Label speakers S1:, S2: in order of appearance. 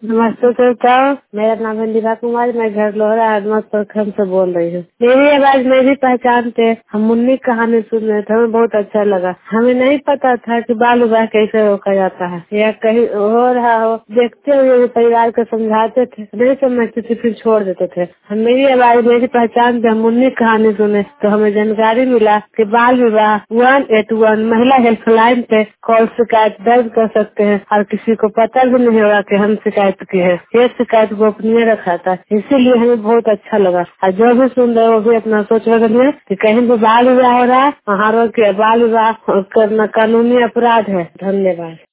S1: नमस्ते सरकार, मेरा नाम है नीला कुमारी। मैं घर लोहरा हनुमत प्रखंड से बोल रही हूँ। मेरी आवाज मेरी पहचान थे। हम मुन्नी कहानी सुन रहे थे, हमें बहुत अच्छा लगा। हमें नहीं पता था कि बाल विवाह कैसे रोका जाता है या कहीं हो रहा हो। देखते हुए परिवार को समझाते थे, नहीं समझते थे फिर छोड़ देते थे। हम मेरी आवाज मेरी पहचान थे, हम मुन्नी कहानी सुने तो हमें जानकारी मिला कि बाल विवाह 181 महिला हेल्पलाइन पे कॉल शिकायत दर्ज कर सकते हैं और किसी को पता भी नहीं होगा कि हम शिकायत की है। ये शिकायत गोपनीय रखा था, इसीलिए हमें बहुत अच्छा लगा। और जो भी सुन रहे हो वो भी अपना सोच रहे कि कहीं भी बाल विवाह हो रहा है, वहाँ रोक के बाल विवाह करना कानूनी अपराध है। धन्यवाद।